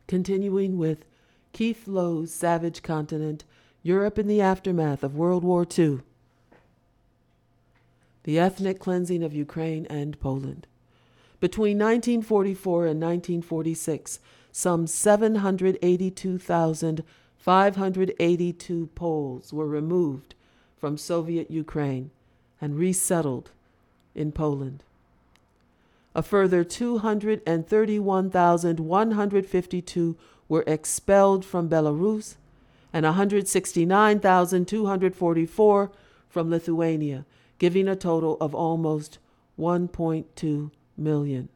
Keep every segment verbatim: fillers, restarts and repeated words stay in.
Continuing with Keith Lowe's Savage Continent, Europe in the Aftermath of World War Two. The ethnic cleansing of Ukraine and Poland. Between nineteen forty-four and nineteen forty-six, some seven hundred eighty-two thousand five hundred eighty-two Poles were removed from Soviet Ukraine and resettled in Poland. A further two hundred thirty-one thousand one hundred fifty-two were expelled from Belarus and one hundred sixty-nine thousand two hundred forty-four from Lithuania, giving a total of almost one point two million.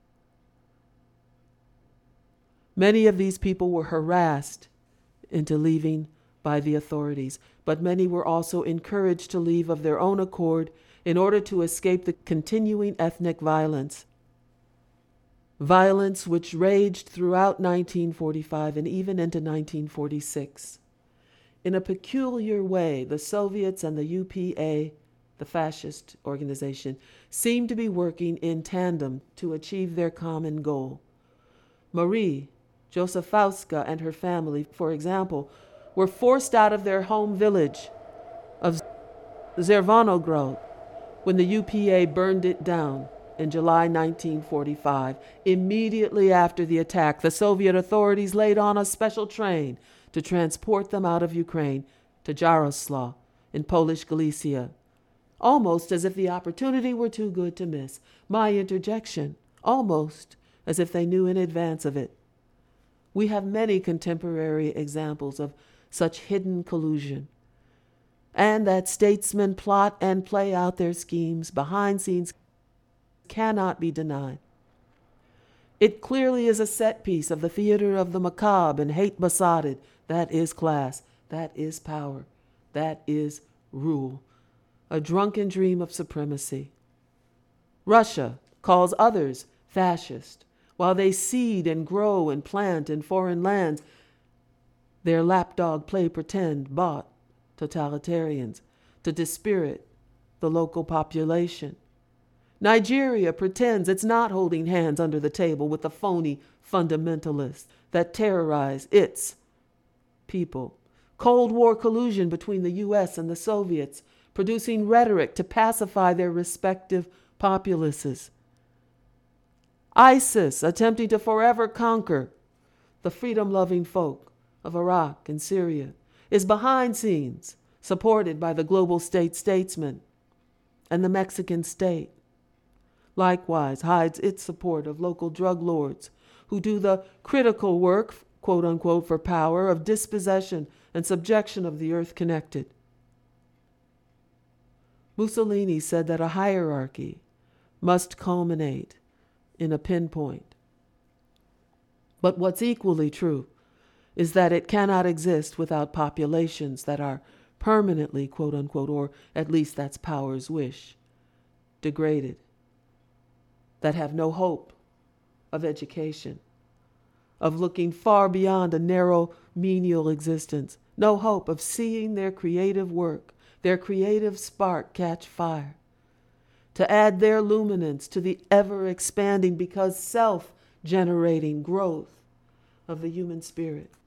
Many of these people were harassed into leaving by the authorities, but many were also encouraged to leave of their own accord in order to escape the continuing ethnic violence. Violence which raged throughout nineteen forty-five and even into nineteen forty-six. In a peculiar way, the Soviets and the U P A, the fascist organization, seemed to be working in tandem to achieve their common goal. Marie Josefowska and her family, for example, were forced out of their home village of Zervanogrod when the U P A burned it down in July nineteen forty-five. Immediately after the attack, the Soviet authorities laid on a special train to transport them out of Ukraine to Jaroslaw in Polish Galicia, almost as if the opportunity were too good to miss. My interjection, almost as if they knew in advance of it. We have many contemporary examples of such hidden collusion, and that statesmen plot and play out their schemes behind scenes cannot be denied. It clearly is a set piece of the theater of the macabre and hate besotted. That is class, that is power, that is rule, a drunken dream of supremacy. Russia calls others fascist, while they seed and grow and plant in foreign lands their lapdog play pretend bought totalitarians to dispirit the local population. Nigeria pretends it's not holding hands under the table with the phony fundamentalists that terrorize its people. Cold War collusion between the U S and the Soviets, producing rhetoric to pacify their respective populaces. ISIS attempting to forever conquer the freedom-loving folk of Iraq and Syria is behind scenes, supported by the global state statesmen and the Mexican state. Likewise hides its support of local drug lords who do the critical work, quote unquote, for power of dispossession and subjection of the earth connected. Mussolini said that a hierarchy must culminate in a pinpoint. But what's equally true is that it cannot exist without populations that are permanently, quote unquote, or at least that's power's wish, degraded, that have no hope of education, of looking far beyond a narrow menial existence, no hope of seeing their creative work, their creative spark catch fire, to add their luminance to the ever-expanding because self-generating growth of the human spirit.